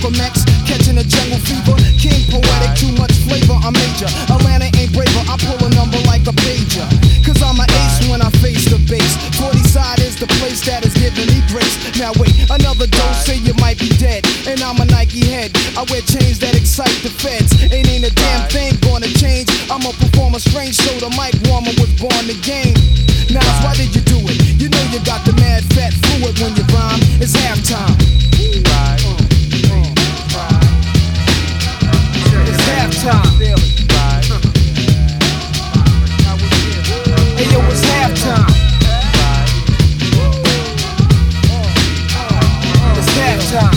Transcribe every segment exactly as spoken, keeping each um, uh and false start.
Malcolm X, catching a jungle fever. King poetic, too much flavor, I'm major. Atlanta ain't braver, I pull a number like a pager. Cause I'm an ace when I face the base. forty side is the place that is giving me grace. Now wait, another dose, say you might be dead. And I'm a Nike head, I wear chains that excite the feds. It ain't a damn thing gonna change. I'm a performer strange, so the mic warmer was born to game. Now why did you do it? You know you got the mad fat fluid when you rhyme. It's halftime. It's halftime. Hey yo, it's halftime. It's halftime.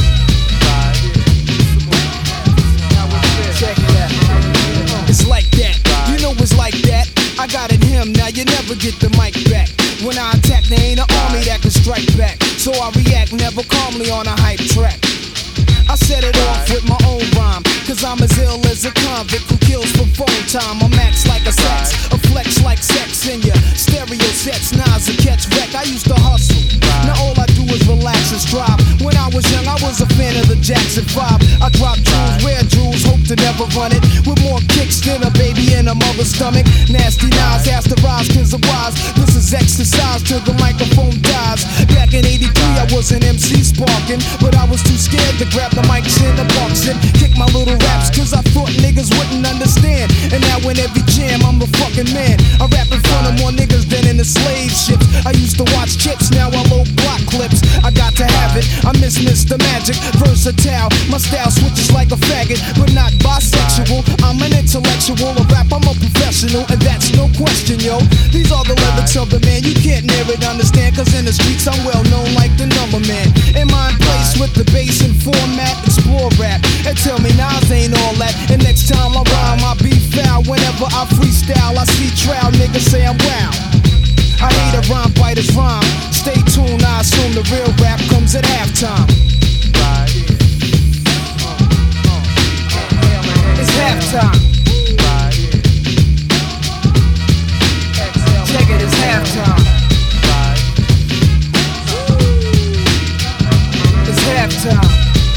Check it out. It's like that. You know it's like that. I got it him, now you never get the mic back. When I attack, there ain't an army that can strike back. So I react never calmly on a hype track. I set it off with my own rhyme, cause I'm as ill as a convict who kills for phone time. I'm max like a sax, a flex like sex in your stereo sets. Nas a catch wreck, I used to hustle. Now all I do is relax and strive. When I was young, I was a fan of the Jackson five. I dropped jewels, rare jewels, hope to never run it. With more kicks than a baby in a mother's stomach. Nasty Nas has to rise cause of wise. This is exercise till the microphone dies. Back in eighty-three, I was an M C sparking, but I was too scared to grab the mics in the box and kick my little raps cause I thought niggas wouldn't understand. And now in every jam, I'm the fucking man. I rap in front of more niggas than in the slave ships. I used to watch chips, now I load block clips. I got to have it, I miss Mister Magic, versatile. My style switches like a faggot, but not bisexual. I'm an intellectual, a rap, I'm a professional, and that's no question, yo. These are the lyrics of the man, you can't near it understand, cause in the streets I'm well known like the number man. In my place with the bass and format, explore rap, and tell me Nas ain't all that. And next time I rhyme, I be foul. Whenever I freestyle, I see trial, niggas say I'm wow. I hate a rhyme, biters rhyme. Stay tuned, I assume the real rap comes at halftime. It's halftime. Check it, it's halftime. It's halftime.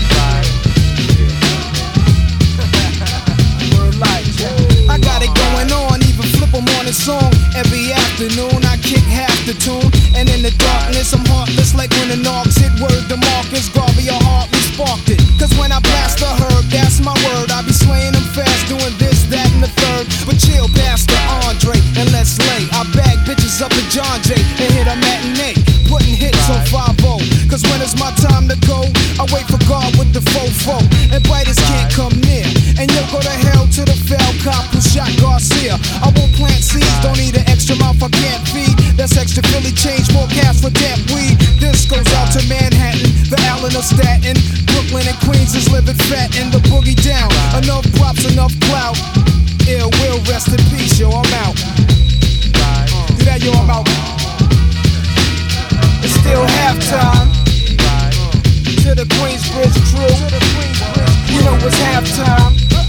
I got it going on, even flip a morning song. Every afternoon I kick half the tune. And in the darkness I'm heartless like when the knocks hit. Word to Marcus Garvey, I hardly sparked it. Cause when I blast a herb, that's my word. I be slaying them fast, doing this, that, and the third. But chill, Pastor Andre, and let's lay. I bag bitches up at John Jay and hit a matinee, putting hits on five oh. Cause when it's my time to go, I wait for God with the fofo. And biters can't come near. And you'll go to hell to the fell cop who shot Garcia. I won't plant seeds, don't need an extra mouth I can't feed. That's extra Philly change, more cash for damn weed. This goes out to Manhattan, the Allen of Staten. Brooklyn and Queens is living fat and the boogie down. Enough props, enough clout. Ill will, rest in peace, yo, I'm out. Do that, yo, I'm out. It's still halftime. To the Queensbridge crew, you know it's halftime.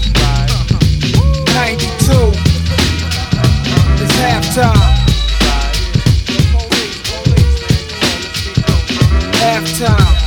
ninety-two. It's halftime. Halftime.